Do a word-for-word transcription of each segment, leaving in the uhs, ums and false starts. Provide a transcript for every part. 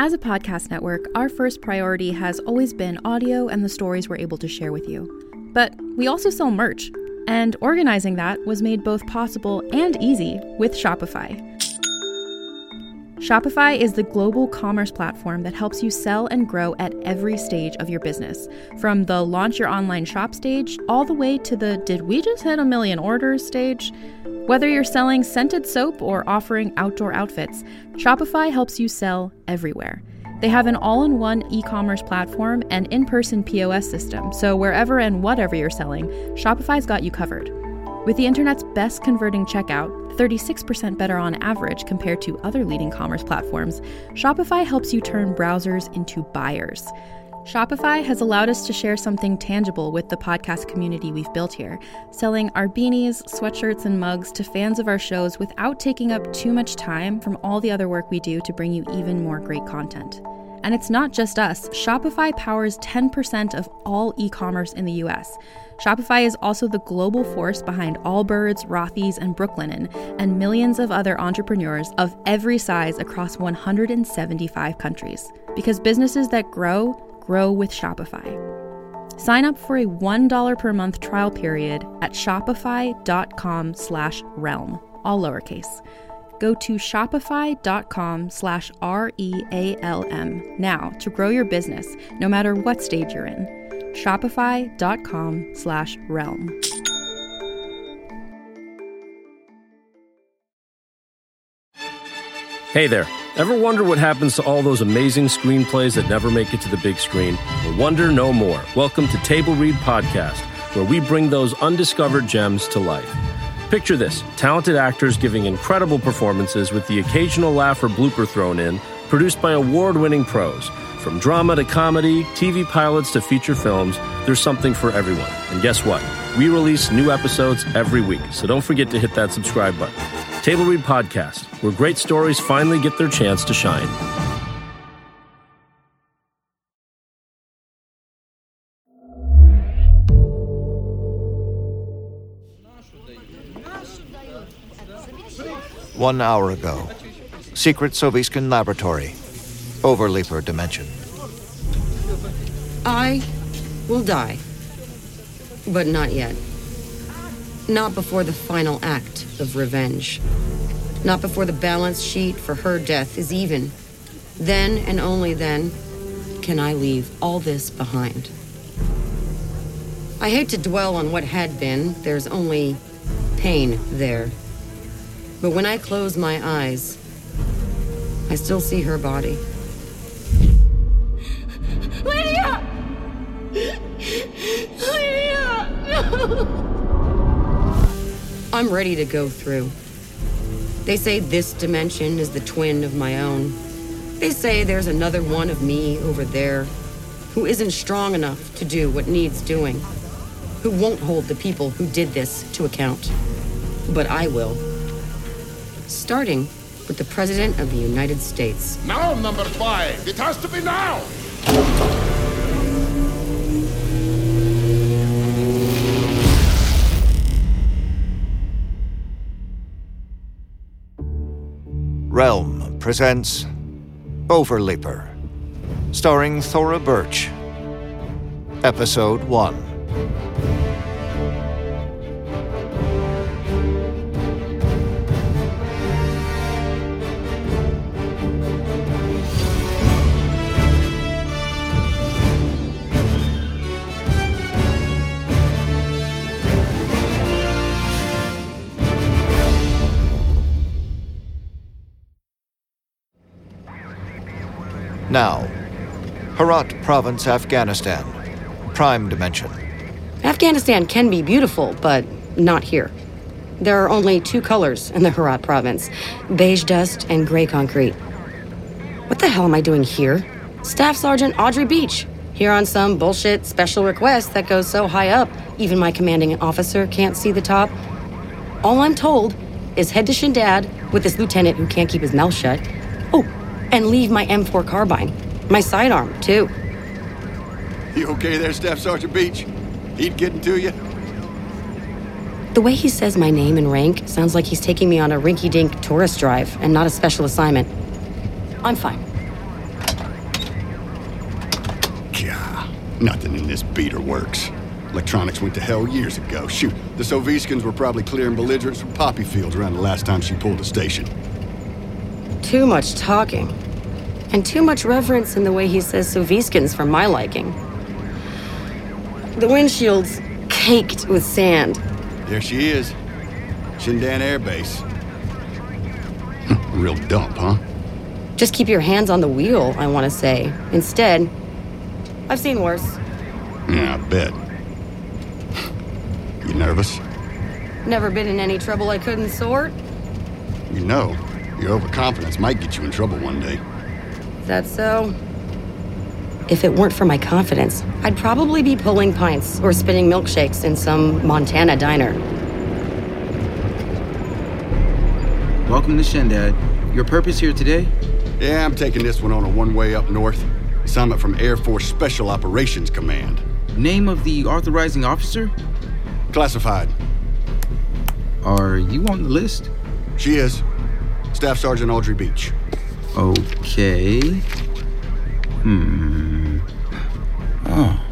As a podcast network, our first priority has always been audio and the stories we're able to share with you. But we also sell merch, and organizing that was made both possible and easy with Shopify. Shopify is the global commerce platform that helps you sell and grow at every stage of your business, from the launch your online shop stage all the way to the did we just hit a million orders stage. Whether you're selling scented soap or offering outdoor outfits, Shopify helps you sell everywhere. They have an all-in-one e-commerce platform and in-person P O S system, so wherever and whatever you're selling, Shopify's got you covered. With the internet's best converting checkout, thirty-six percent better on average compared to other leading commerce platforms, Shopify helps you turn browsers into buyers. Shopify has allowed us to share something tangible with the podcast community we've built here, selling our beanies, sweatshirts, and mugs to fans of our shows without taking up too much time from all the other work we do to bring you even more great content. And it's not just us. Shopify powers ten percent of all e-commerce in the U S. Shopify is also the global force behind Allbirds, Rothy's, and Brooklinen, and millions of other entrepreneurs of every size across one hundred seventy-five countries. Because businesses that grow, grow with Shopify. Sign up for a one dollar per month trial period at shopify.com slash realm, all lowercase. Go to shopify.com slash R-E-A-L-M now to grow your business, no matter what stage you're in. Shopify.com slash realm. Hey there. Ever wonder what happens to all those amazing screenplays that never make it to the big screen? Well, wonder no more. Welcome to Table Read Podcast, where we bring those undiscovered gems to life. Picture this, talented actors giving incredible performances with the occasional laugh or blooper thrown in, produced by award-winning pros. From drama to comedy, T V pilots to feature films, there's something for everyone. And guess what? We release new episodes every week, so don't forget to hit that subscribe button. Table Read Podcast, where great stories finally get their chance to shine. One hour ago, secret Soviskin laboratory, Overleaper dimension. I will die, but not yet. Not before the final act of revenge. Not before the balance sheet for her death is even. Then and only then can I leave all this behind. I hate to dwell on what had been. There's only pain there. But when I close my eyes, I still see her body. Lydia! Lydia! No! I'm ready to go through. They say this dimension is the twin of my own. They say there's another one of me over there who isn't strong enough to do what needs doing, who won't hold the people who did this to account. But I will. Starting with the President of the United States. Now, number five. It has to be now. Realm presents Overleaper, starring Thora Birch. Episode one. Now, Herat Province, Afghanistan. Prime Dimension. Afghanistan can be beautiful, but not here. There are only two colors in the Herat Province, beige dust and gray concrete. What the hell am I doing here? Staff Sergeant Audrey Beach, here on some bullshit special request that goes so high up, even my commanding officer can't see the top. All I'm told is head to Shindad with this lieutenant who can't keep his mouth shut. Oh, and leave my M four carbine. My sidearm, too. You okay there, Staff Sergeant Beach? Heat getting to you? The way he says my name and rank sounds like he's taking me on a rinky-dink tourist drive and not a special assignment. I'm fine. Gah, nothing in this beater works. Electronics went to hell years ago. Shoot, the Sovietskins were probably clearing belligerents from poppy fields around the last time she pulled a station. Too much talking. And too much reverence in the way he says Sovietskins for my liking. The windshield's caked with sand. There she is. Shindan Air Base. Real dump, huh? Just keep your hands on the wheel, I want to say. Instead, I've seen worse. Yeah, I bet. You nervous? Never been in any trouble I couldn't sort. You know, your overconfidence might get you in trouble one day. Is that so? If it weren't for my confidence, I'd probably be pulling pints or spinning milkshakes in some Montana diner. Welcome to Shendad. Your purpose here today? Yeah, I'm taking this one on a one-way up north. Assignment from Air Force Special Operations Command. Name of the authorizing officer? Classified. Are you on the list? She is. Staff Sergeant Audrey Beach. Okay. Hmm. Oh.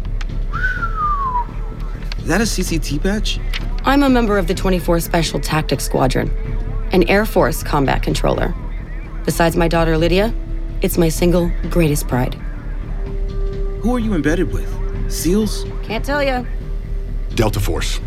Is that a C C T patch? I'm a member of the twenty-fourth Special Tactics Squadron, an Air Force combat controller. Besides my daughter Lydia, it's my single greatest pride. Who are you embedded with? SEALs? Can't tell ya. Delta Force.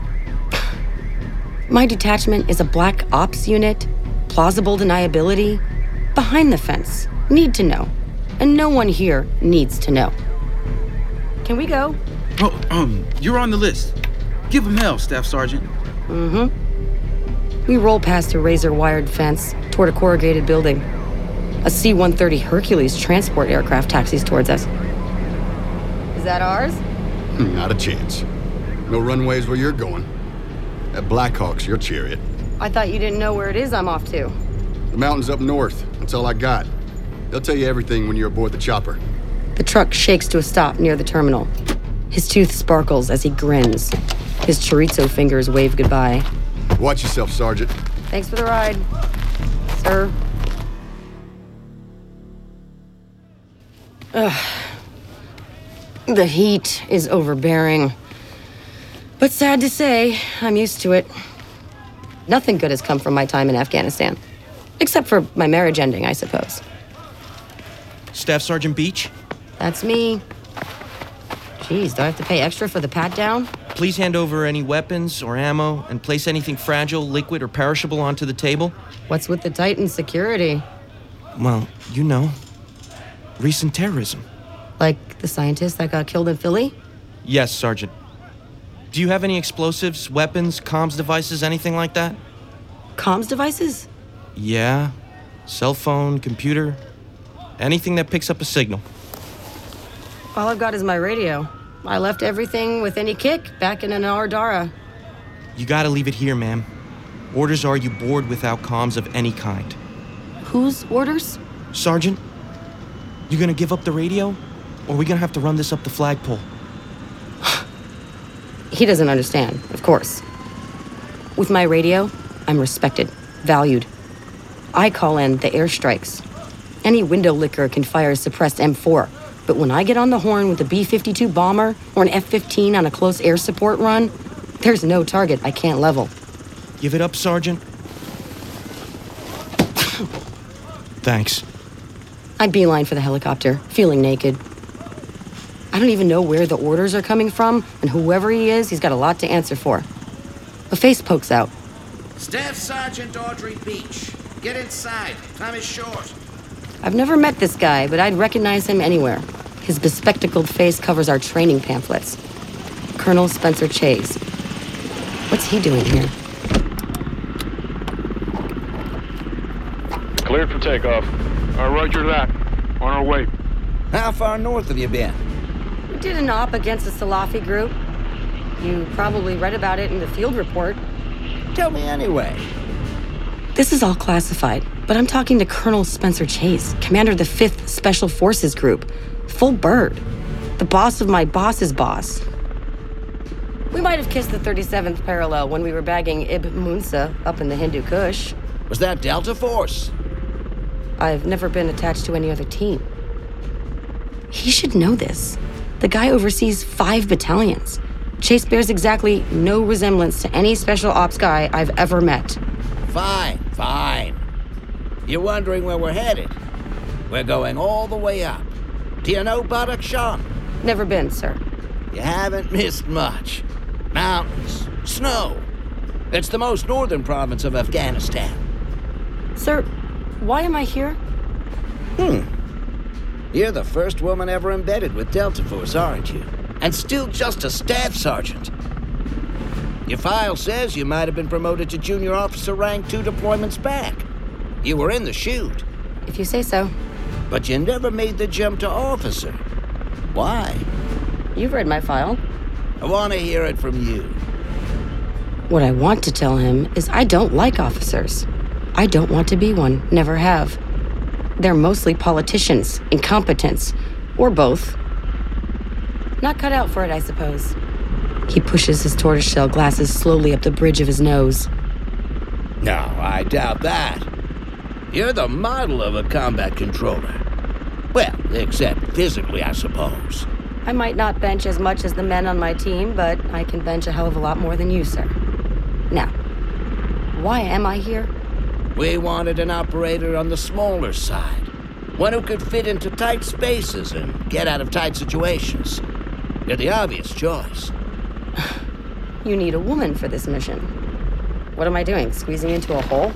My detachment is a black ops unit, plausible deniability, behind the fence, need to know. And no one here needs to know. Can we go? Oh, um, you're on the list. Give him hell, Staff Sergeant. Mm-hmm. We roll past a razor-wired fence toward a corrugated building. A C one thirty Hercules transport aircraft taxis towards us. Is that ours? Not a chance. No runways where you're going. That Blackhawk's your chariot. I thought you didn't know where it is I'm off to. The mountains up north. That's all I got. They'll tell you everything when you're aboard the chopper. The truck shakes to a stop near the terminal. His tooth sparkles as he grins. His chorizo fingers wave goodbye. Watch yourself, Sergeant. Thanks for the ride, sir. Ugh. The heat is overbearing. But sad to say, I'm used to it. Nothing good has come from my time in Afghanistan. Except for my marriage ending, I suppose. Staff Sergeant Beach? That's me. Jeez, do I have to pay extra for the pat-down? Please hand over any weapons or ammo and place anything fragile, liquid, or perishable onto the table. What's with the Titan security? Well, you know. Recent terrorism. Like the scientist that got killed in Philly? Yes, Sergeant. Do you have any explosives, weapons, comms devices, anything like that? Comms devices? Yeah. Cell phone, computer. Anything that picks up a signal. All I've got is my radio. I left everything with any kick back in Anar Dara. You gotta leave it here, ma'am. Orders are you board without comms of any kind. Whose orders? Sergeant, you gonna give up the radio? Or are we gonna have to run this up the flagpole? He doesn't understand, of course. With my radio, I'm respected, valued. I call in the airstrikes. Any window licker can fire a suppressed M four, but when I get on the horn with a B fifty-two bomber or an F fifteen on a close air support run, there's no target I can't level. Give it up, Sergeant. Thanks. I beeline for the helicopter, feeling naked. I don't even know where the orders are coming from, and whoever he is, he's got a lot to answer for. A face pokes out. Staff Sergeant Audrey Beach. Get inside. Time is short. I've never met this guy, but I'd recognize him anywhere. His bespectacled face covers our training pamphlets. Colonel Spencer Chase. What's he doing here? Cleared for takeoff. Uh, roger that. On our way. How far north have you been? We did an op against the Salafi group. You probably read about it in the field report. Tell me anyway. This is all classified, but I'm talking to Colonel Spencer Chase, commander of the fifth Special Forces Group. Full bird. The boss of my boss's boss. We might have kissed the thirty-seventh parallel when we were bagging Ibn Munsa up in the Hindu Kush. Was that Delta Force? I've never been attached to any other team. He should know this. The guy oversees five battalions. Chase bears exactly no resemblance to any special ops guy I've ever met. Fine, fine. You're wondering where we're headed? We're going all the way up. Do you know Badakhshan? Never been, sir. You haven't missed much. Mountains, snow. It's the most northern province of Afghanistan. Sir, why am I here? Hmm. You're the first woman ever embedded with Delta Force, aren't you? And still just a staff sergeant. Your file says you might have been promoted to junior officer rank two deployments back. You were in the chute. If you say so. But you never made the jump to officer. Why? You've read my file. I want to hear it from you. What I want to tell him is I don't like officers. I don't want to be one, never have. They're mostly politicians, incompetents, or both. Not cut out for it, I suppose. He pushes his tortoiseshell glasses slowly up the bridge of his nose. No, I doubt that. You're the model of a combat controller. Well, except physically, I suppose. I might not bench as much as the men on my team, but I can bench a hell of a lot more than you, sir. Now, why am I here? We wanted an operator on the smaller side. One who could fit into tight spaces and get out of tight situations. You're the obvious choice. You need a woman for this mission. What am I doing, squeezing into a hole?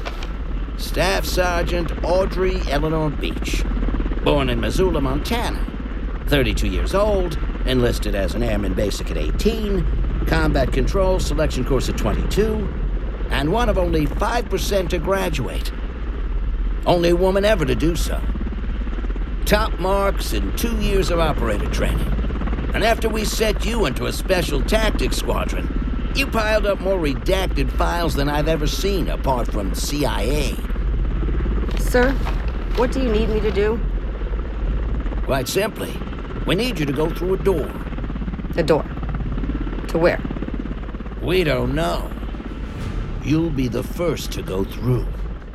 Staff Sergeant Audrey Eleanor Beach. Born in Missoula, Montana. thirty-two years old, enlisted as an airman basic at eighteen, combat control selection course at twenty-two, and one of only five percent to graduate. Only woman ever to do so. Top marks in two years of operator training. And after we set you into a special tactics squadron, you piled up more redacted files than I've ever seen apart from C I A. Sir, what do you need me to do? Quite simply, we need you to go through a door. The door? To where? We don't know. You'll be the first to go through.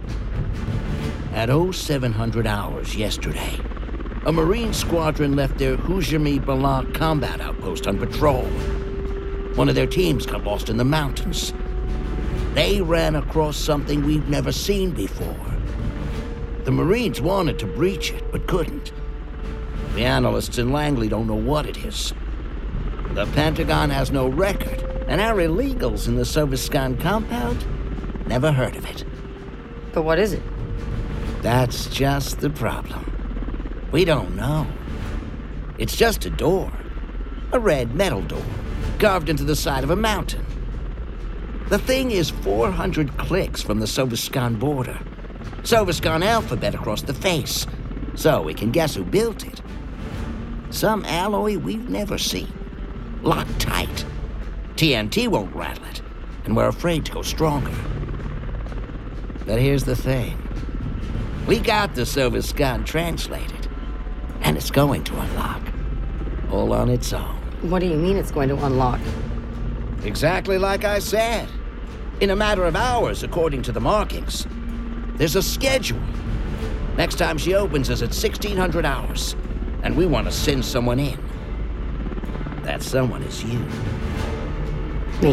At oh seven hundred hours yesterday, a Marine squadron left their Hujami Balak combat outpost on patrol. One of their teams got lost in the mountains. They ran across something we've never seen before. The Marines wanted to breach it, but couldn't. The analysts in Langley don't know what it is. The Pentagon has no record, and our illegals in the Soviskan compound never heard of it. But what is it? That's just the problem. We don't know. It's just a door. A red metal door, carved into the side of a mountain. The thing is four hundred clicks from the Soviskan border. Soviskan alphabet across the face, so we can guess who built it. Some alloy we've never seen. Locked tight. T N T won't rattle it, and we're afraid to go stronger. But here's the thing. We got the Soviskan translated, and it's going to unlock. All on its own. What do you mean it's going to unlock? Exactly like I said. In a matter of hours, according to the markings. There's a schedule. Next time she opens is at sixteen hundred hours, and we want to send someone in. That someone is you. Me.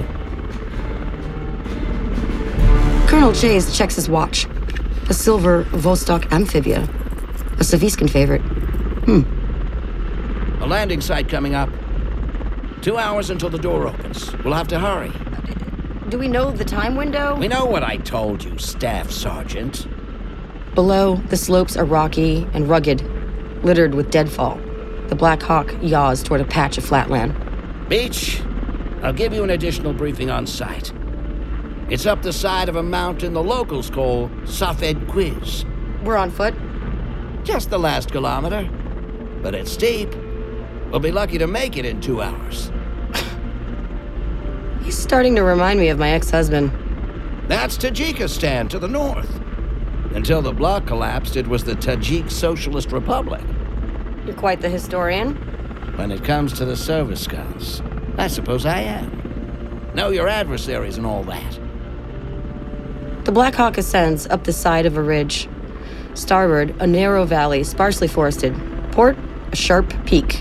Colonel Chase checks his watch. A silver Vostok Amphibia. A Soviskan favorite. Hmm. A landing site coming up. Two hours until the door opens. We'll have to hurry. Do we know the time window? We know what I told you, Staff Sergeant. Below, the slopes are rocky and rugged, littered with deadfall. The Black Hawk yaws toward a patch of flatland. Beach, I'll give you an additional briefing on site. It's up the side of a mountain the locals call Safed Quiz. We're on foot? Just the last kilometer. But it's steep. We'll be lucky to make it in two hours. He's starting to remind me of my ex-husband. That's Tajikistan to the north. Until the bloc collapsed, it was the Tajik Socialist Republic. You're quite the historian. When it comes to the Soviskans, I suppose I am. Know your adversaries and all that. The Black Hawk ascends up the side of a ridge. Starboard, a narrow valley, sparsely forested. Port, a sharp peak.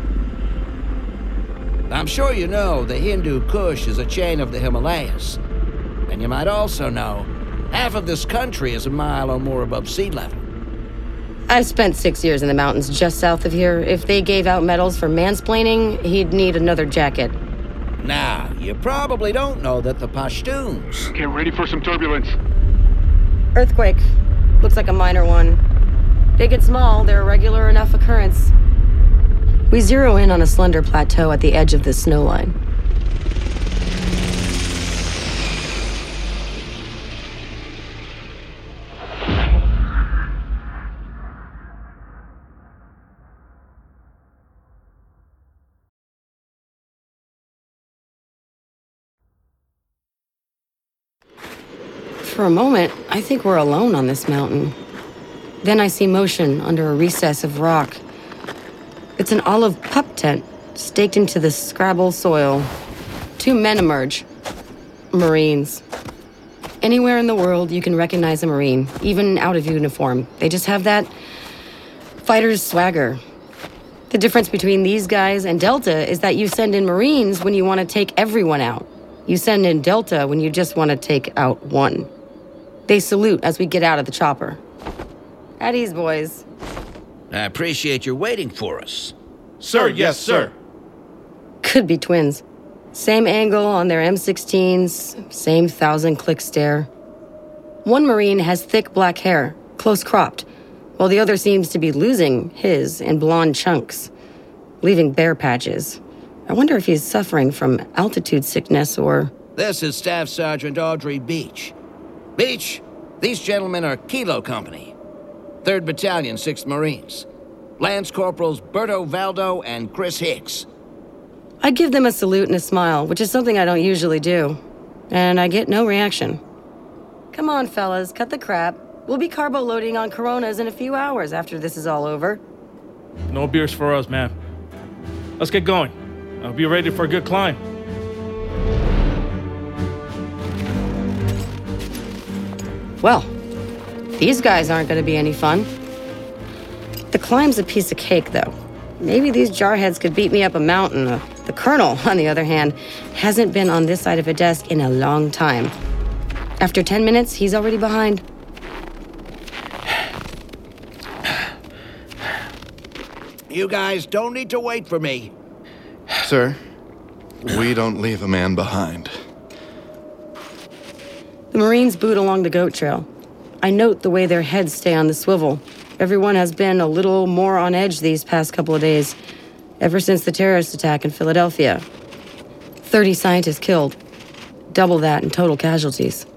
I'm sure you know the Hindu Kush is a chain of the Himalayas. And you might also know half of this country is a mile or more above sea level. I've spent six years in the mountains just south of here. If they gave out medals for mansplaining, he'd need another jacket. Now, you probably don't know that the Pashtuns... Get ready for some turbulence. Earthquake. Looks like a minor one. Big and small, they're a regular enough occurrence. We zero in on a slender plateau at the edge of the snow line. For a moment, I think we're alone on this mountain. Then I see motion under a recess of rock. It's an olive pup tent, staked into the Scrabble soil. Two men emerge. Marines. Anywhere in the world, you can recognize a Marine, even out of uniform. They just have that fighter's swagger. The difference between these guys and Delta is that you send in Marines when you want to take everyone out. You send in Delta when you just want to take out one. They salute as we get out of the chopper. At ease, boys. I appreciate your waiting for us. Sir, yes, sir. Could be twins. Same angle on their M sixteens, same thousand-click stare. One Marine has thick black hair, close cropped, while the other seems to be losing his in blonde chunks, leaving bare patches. I wonder if he's suffering from altitude sickness or... This is Staff Sergeant Audrey Beach. Beach, these gentlemen are Kilo Company, third Battalion, sixth Marines. Lance Corporals Berto Valdo and Chris Hicks. I give them a salute and a smile, which is something I don't usually do. And I get no reaction. Come on, fellas, cut the crap. We'll be carbo loading on Coronas in a few hours after this is all over. No beers for us, man. Let's get going. I'll be ready for a good climb. Well, these guys aren't going to be any fun. The climb's a piece of cake, though. Maybe these jarheads could beat me up a mountain. Uh, the colonel, on the other hand, hasn't been on this side of a desk in a long time. After ten minutes, he's already behind. You guys don't need to wait for me. Sir, we don't leave a man behind. The Marines boot along the goat trail. I note the way their heads stay on the swivel. Everyone has been a little more on edge these past couple of days, ever since the terrorist attack in Philadelphia. Thirty scientists killed. Double that in total casualties.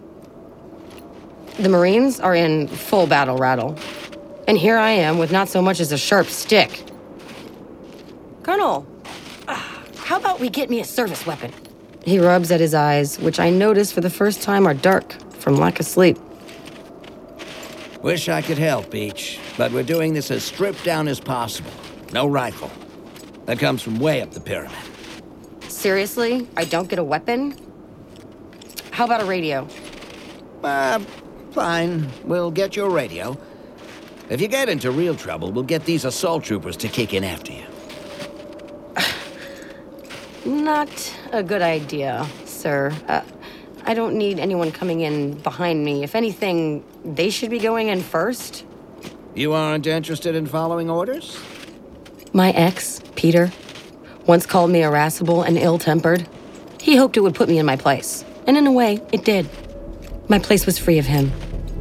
The Marines are in full battle rattle. And here I am with not so much as a sharp stick. Colonel, how about we get me a service weapon? He rubs at his eyes, which I notice for the first time are dark from lack of sleep. Wish I could help, Beach, but we're doing this as stripped down as possible. No rifle. That comes from way up the pyramid. Seriously? I don't get a weapon? How about a radio? Uh, fine. We'll get you a radio. If you get into real trouble, we'll get these assault troopers to kick in after you. Not a good idea, sir. Uh, I don't need anyone coming in behind me. If anything, they should be going in first. You aren't interested in following orders? My ex, Peter, once called me irascible and ill-tempered. He hoped it would put me in my place. And in a way, it did. My place was free of him.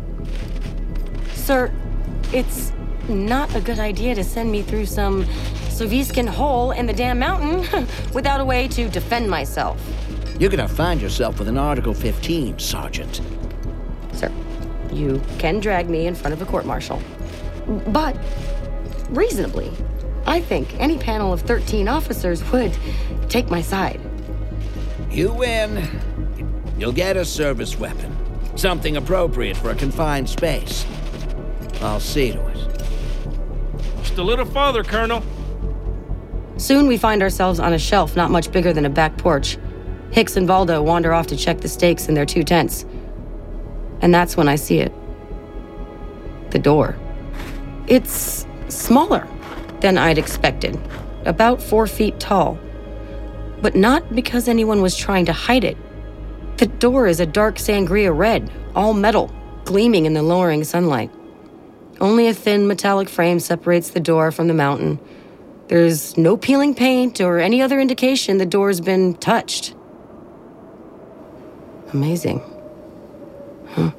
Sir, it's not a good idea to send me through some Soviskin hole in the damn mountain without a way to defend myself. You're gonna find yourself with an Article fifteen, Sergeant. Sir, you can drag me in front of a court-martial. But, reasonably, I think any panel of thirteen officers would take my side. You win. You'll get a service weapon. Something appropriate for a confined space. I'll see to it. Just a little farther, Colonel. Soon we find ourselves on a shelf not much bigger than a back porch. Hicks and Valdo wander off to check the stakes in their two tents. And that's when I see it. The door. It's smaller. than I'd expected. About four feet tall. But not because anyone was trying to hide it. The door is a dark sangria red, all metal, gleaming in the lowering sunlight. Only a thin metallic frame separates the door from the mountain. There's no peeling paint or any other indication the door's been touched. Amazing. Huh.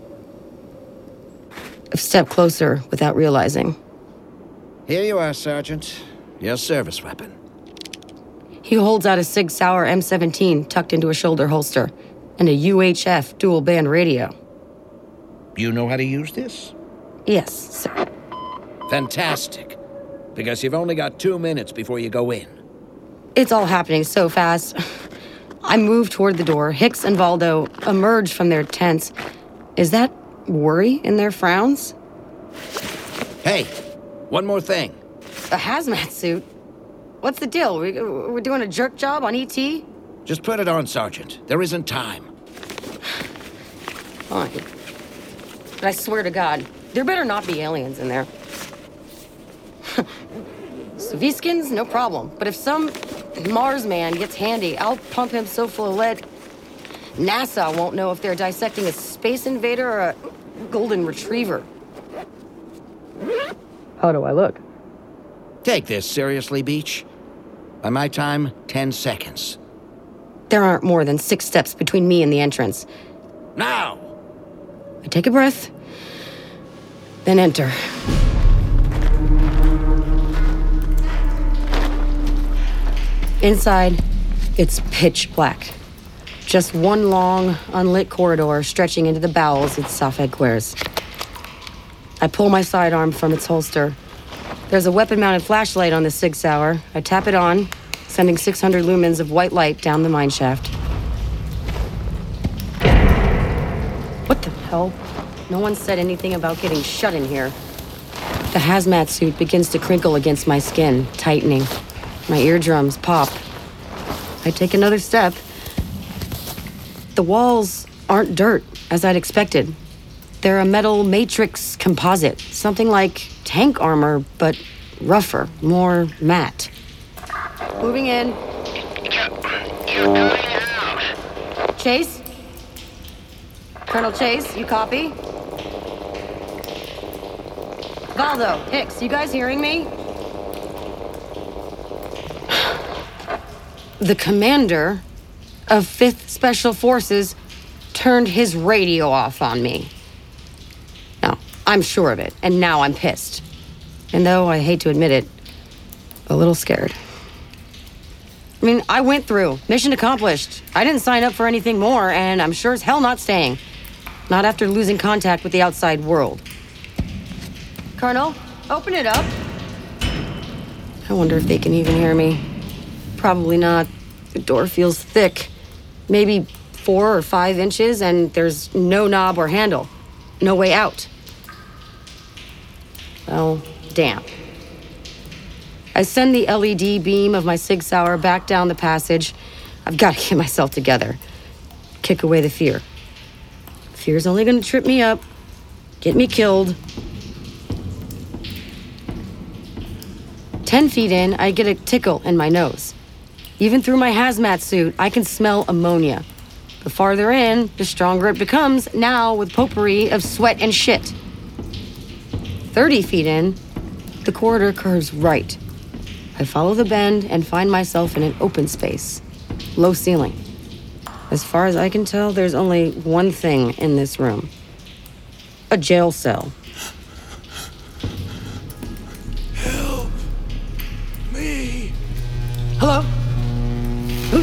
I've stepped closer without realizing. Here you are, Sergeant. Your service weapon. He holds out a Sig Sauer M seventeen tucked into a shoulder holster and a U H F dual-band radio. You know how to use this? Yes, sir. Fantastic. Because you've only got two minutes before you go in. It's all happening so fast. I move toward the door. Hicks and Valdo emerge from their tents. Is that worry in their frowns? Hey, one more thing. A hazmat suit? What's the deal? We, we're doing a jerk job on E T? Just put it on, Sergeant. There isn't time. Fine. But I swear to God, there better not be aliens in there. Soviskins, no problem. But if some Mars man gets handy, I'll pump him so full of lead, NASA won't know if they're dissecting a space invader or a golden retriever. How do I look? Take this seriously, Beach. By my time, ten seconds. There aren't more than six steps between me and the entrance. Now! I take a breath, then enter. Inside, it's pitch black. Just one long, unlit corridor stretching into the bowels its Safed Quers. I pull my sidearm from its holster. There's a weapon-mounted flashlight on the Sig Sauer. I tap it on, sending six hundred lumens of white light down the mine shaft. What the hell? No one said anything about getting shut in here. The hazmat suit begins to crinkle against my skin, tightening. My eardrums pop. I take another step. The walls aren't dirt, as I'd expected. They're a metal matrix composite, something like tank armor, but rougher, more matte. Moving in. You're cutting out. Chase? Colonel Chase, you copy? Valdo, Hicks, you guys hearing me? The commander of fifth Special Forces turned his radio off on me. No, I'm sure of it, and now I'm pissed. And though I hate to admit it, a little scared. I mean, I went through. Mission accomplished. I didn't sign up for anything more, and I'm sure as hell not staying. Not after losing contact with the outside world. Colonel, open it up. I wonder if they can even hear me. Probably not. The door feels thick. Maybe four or five inches, and there's no knob or handle. No way out. Well, damn. I send the L E D beam of my Sig Sauer back down the passage. I've got to get myself together. Kick away the fear. Fear's only gonna trip me up, get me killed. Ten feet in, I get a tickle in my nose. Even through my hazmat suit, I can smell ammonia. The farther in, the stronger it becomes, now with potpourri of sweat and shit. Thirty feet in, the corridor curves right. I follow the bend and find myself in an open space. Low ceiling. As far as I can tell, there's only one thing in this room. A jail cell. Help me. Hello? Who's...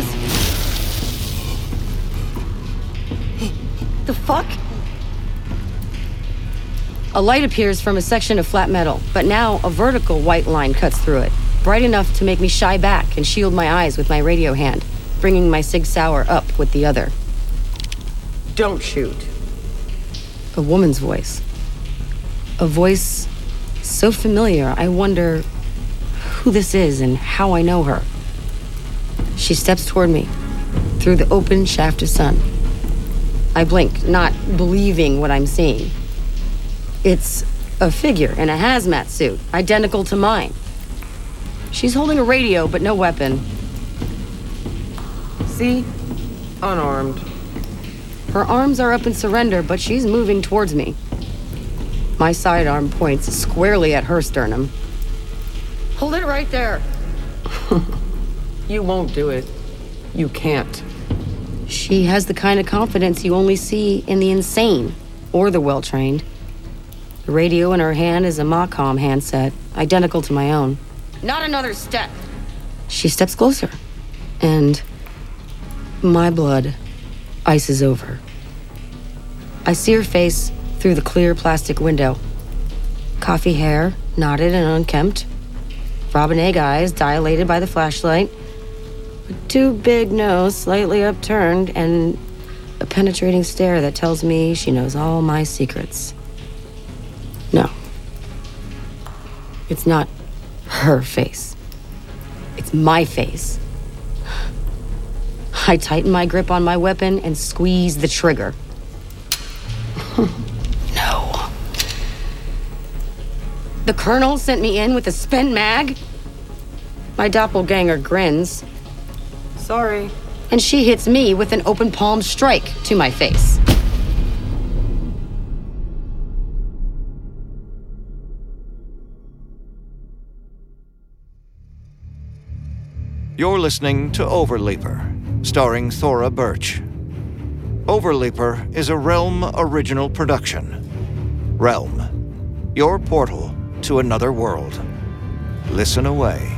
The fuck? A light appears from a section of flat metal, but now a vertical white line cuts through it, bright enough to make me shy back and shield my eyes with my radio hand, bringing my Sig Sauer up with the other. Don't shoot. A woman's voice. A voice so familiar, I wonder who this is and how I know her. She steps toward me, through the open shaft of sun. I blink, not believing what I'm seeing. It's a figure in a hazmat suit, identical to mine. She's holding a radio, but no weapon. See? Unarmed. Her arms are up in surrender, but she's moving towards me. My sidearm points squarely at her sternum. Hold it right there. You won't do it. You can't. She has the kind of confidence you only see in the insane or the well-trained. The radio in her hand is a Mach-Com handset, identical to my own. Not another step. She steps closer, and my blood ices over. I see her face through the clear plastic window. Coffee hair, knotted and unkempt. Robin egg eyes dilated by the flashlight. A too big nose slightly upturned, and a penetrating stare that tells me she knows all my secrets. No. It's not her face. It's my face. I tighten my grip on my weapon and squeeze the trigger. No. The Colonel sent me in with a spent mag? My doppelganger grins. Sorry. And she hits me with an open palm strike to my face. You're listening to Overleaper, starring Thora Birch. Overleaper is a Realm original production. Realm, your portal to another world. Listen away.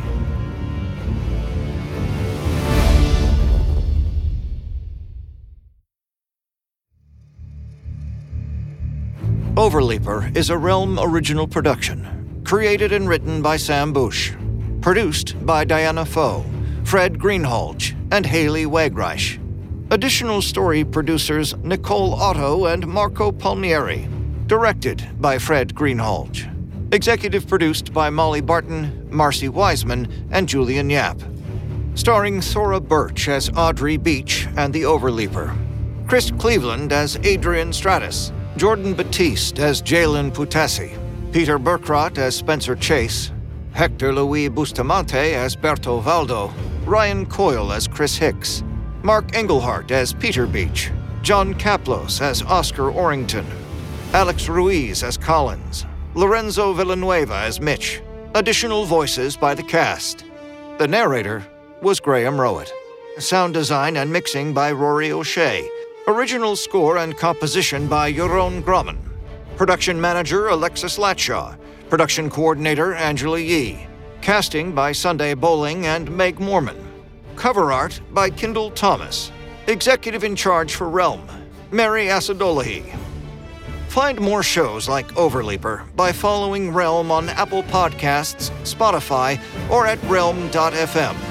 Overleaper is a Realm original production, created and written by Sam Bush, produced by Diana Foe, Fred Greenhalgh, and Haley Wegreich. Additional story producers Nicole Otto and Marco Palmieri. Directed by Fred Greenhalgh. Executive produced by Molly Barton, Marcy Wiseman, and Julian Yap. Starring Thora Birch as Audrey Beach and the Overleaper. Chris Cleveland as Adrian Stratus. Jordan Batiste as Jalen Putassi. Peter Burkrot as Spencer Chase. Hector Louis Bustamante as Berto Valdo. Ryan Coyle as Chris Hicks. Mark Engelhart as Peter Beach. John Kaplos as Oscar Orrington. Alex Ruiz as Collins. Lorenzo Villanueva as Mitch. Additional voices by the cast. The narrator was Graham Rowett. Sound design and mixing by Rory O'Shea. Original score and composition by Jeroen Grommen. Production manager Alexis Latshaw. Production coordinator Angela Yee. Casting by Sunday Bowling and Meg Morman. Cover art by Kendall Thomas. Executive in charge for Realm, Mary Asadolahi. Find more shows like Overleaper by following Realm on Apple Podcasts, Spotify, or at realm dot f m.